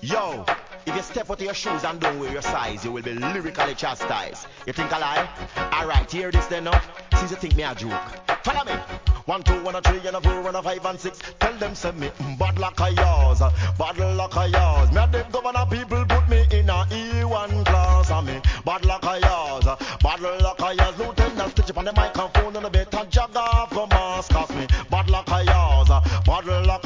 Yo, if you step out of your shoes and don't wear your size, you will be lyrically chastised. You think I lie? Alright, hear this then now. Since you think me a joke. Follow me. 1, 2, 1, 3, and a 4, and a 5, and 6. Tell them send me bad luck of yours, bad luck of yours. Me a them governor people put me in a E1 class, and me bad luck of yours, bad luck of yours. Lieutenant stitch up on the microphone and a bit and jog off from mask, cause me bad luck of yours, bad luck